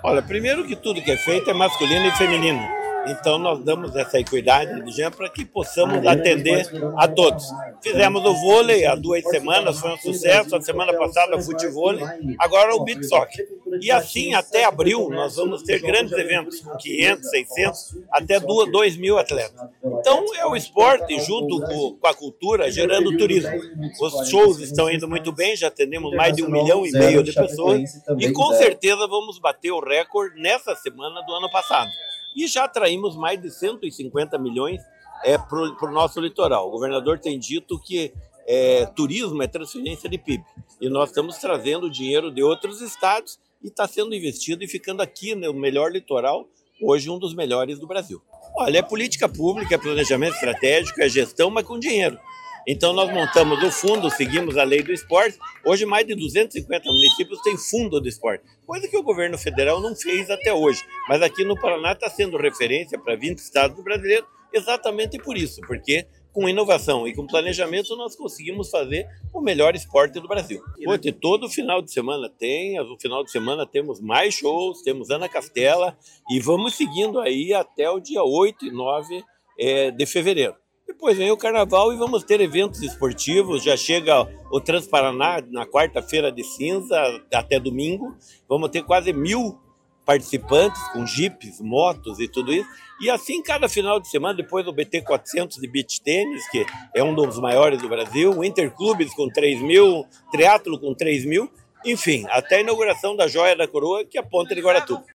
Olha, primeiro que tudo que é feito é masculino e feminino. Então nós damos essa equidade de gênero para que possamos atender a todos. Fizemos o vôlei há 2 semanas, foi um sucesso. A semana passada o futevôlei, agora o beach soccer. E assim até abril nós vamos ter grandes eventos com 500, 600, até 2 mil atletas. Então é o esporte junto com a cultura gerando turismo. Os shows estão indo muito bem, já atendemos mais de 1,5 milhão de pessoas e com certeza vamos bater o recorde nessa semana do ano passado. E já atraímos mais de 150 milhões para o nosso litoral. O governador tem dito que turismo é transferência de PIB. E nós estamos trazendo dinheiro de outros estados e está sendo investido e ficando aqui no melhor litoral, hoje um dos melhores do Brasil. Olha, é política pública, é planejamento estratégico, é gestão, mas com dinheiro. Então nós montamos o fundo, seguimos a lei do esporte. Hoje mais de 250 municípios têm fundo do esporte, coisa que o governo federal não fez até hoje. Mas aqui no Paraná está sendo referência para 20 estados brasileiros exatamente por isso, porque com inovação e com planejamento nós conseguimos fazer o melhor esporte do Brasil. Hoje, todo final de semana no final de semana temos mais shows, temos Ana Castela e vamos seguindo aí até o dia 8 e 9 de fevereiro. Depois vem o Carnaval e vamos ter eventos esportivos, já chega o Transparaná na quarta-feira de cinza até domingo, vamos ter quase 1.000 participantes com jipes, motos e tudo isso, e assim cada final de semana, depois o BT 400 de beach tênis, que é um dos maiores do Brasil, o Interclubes com 3.000, triatlo com 3.000, enfim, até a inauguração da Joia da Coroa, que é a Ponta de Guaratuba.